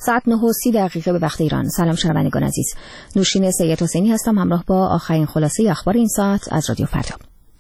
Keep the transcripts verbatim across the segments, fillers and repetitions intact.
ساعت نه و سی دقیقه به وقت ایران. سلام شنوندگان عزیز. نوشین سید حسینی هستم همراه با آخرین خلاصه اخبار این ساعت از رادیو فردا.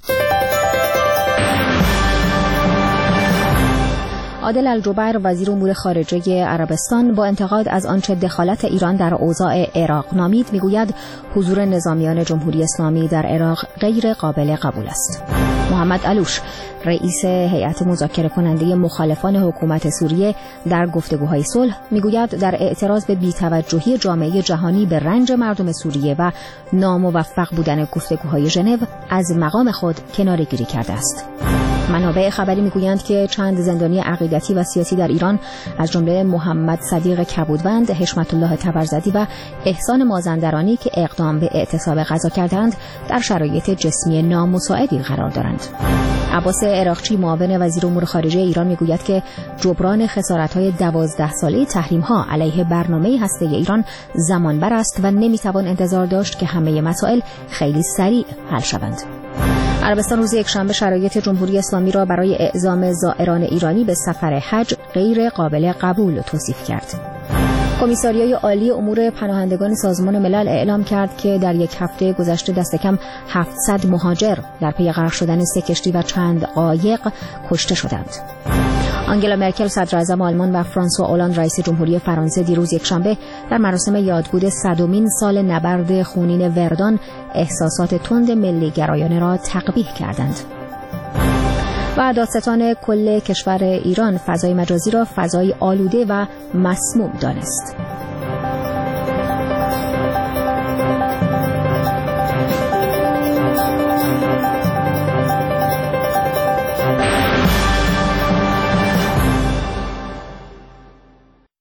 عادل الجبر وزیر امور خارجه عربستان با انتقاد از آنچه دخالت ایران در اوضاع عراق نامید میگوید حضور نظامیان جمهوری اسلامی در عراق غیر قابل قبول است. محمد علوش رئیس هیئت مذاکره کننده مخالفان حکومت سوریه در گفتگوهای صلح میگوید در اعتراض به بی‌توجهی جامعه جهانی به رنج مردم سوریه و ناموفق بودن گفتگوهای ژنو از مقام خود کناره‌گیری کرده است. منابع خبری میگویند که چند زندانی عقیدتی و سیاسی در ایران از جمله محمد صدیق کبودوند، حشمت الله تبرزدی و احسان مازندرانی که اقدام به اعتصاب غذا کردند در شرایط جسمی نامساعدی قرار دارند. عباس عراقچی معاون وزیر امور خارجه ایران میگوید که جبران خسارت‌های دوازده ساله تحریم‌ها علیه برنامه هسته‌ای ایران زمانبر است و نمیتوان انتظار داشت که همه مسائل خیلی سریع حل شوند. عربستان روز یکشنبه شرایط جمهوری اسلامی را برای اعزام زائران ایرانی به سفر حج غیر قابل قبول توصیف کرد. کمیساریای عالی امور پناهندگان سازمان ملل اعلام کرد که در یک هفته گذشته دست کم هفتصد مهاجر در پی غرق شدن سه کشتی و چند قایق کشته شدند. آنگلا مرکل صدر اعظم آلمان و فرانسوا اولاند رئیس جمهوری فرانسه دیروز یکشنبه در مراسم یادبود صدمین سال نبرد خونین وردان احساسات تند ملی گرایانه را تقبیح کردند. و دادستان کل کشور ایران فضای مجازی را فضای آلوده و مسموم دانست.